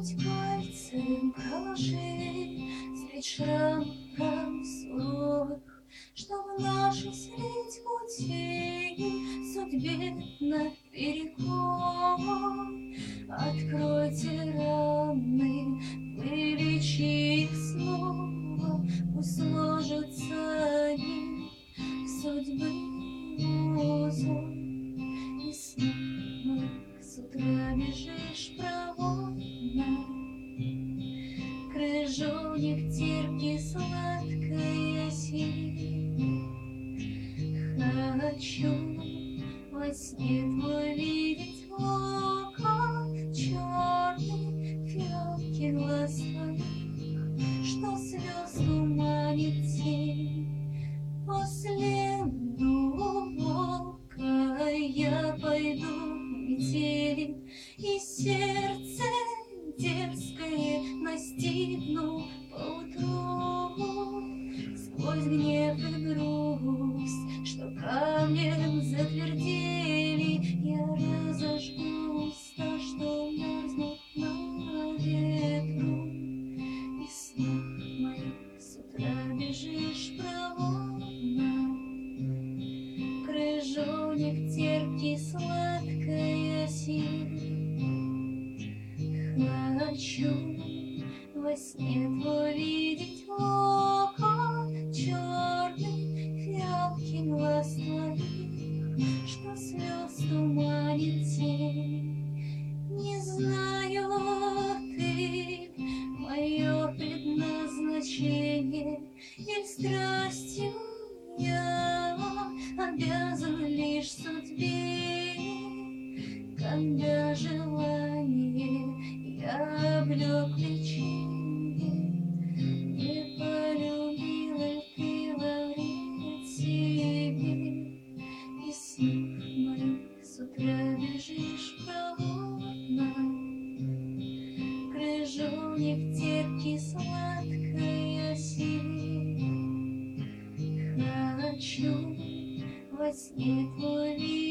Путь пальцем проложи средь шрамов суровых, чтоб наши средь путей судьбе наперекор. Откройте раны, вылечи их снова, пусть сложатся они в судьбы узор. И снова с утра бежишь проворно, крыжовник терпкий, сладкой осень. Хочу во сне твой видеть локон черный, фиалки глаз твоих, что слез туманит тень. По следу волка я пойду в метели, и сердце дерзкое настигну поутру. Сквозь гнев и грусть, что камнем затвердели, я разожгу уста, что мерзнут на ветру. И снов моих с утра бежишь проворно, крыжовник терпкий, сладкой осень. Хочу во сне твой видеть локон черный, фиалки глаз твоих, что слез туманит тень. Не знаю, ты мое предназначение, или страстью я обязан лишь судьбе, когда желание я облек лечение. Не полюбила ты во вред себе, и снов моих с утра бежишь проворно, крыжовник терпкий, сладкой осень. Хочу во сне твой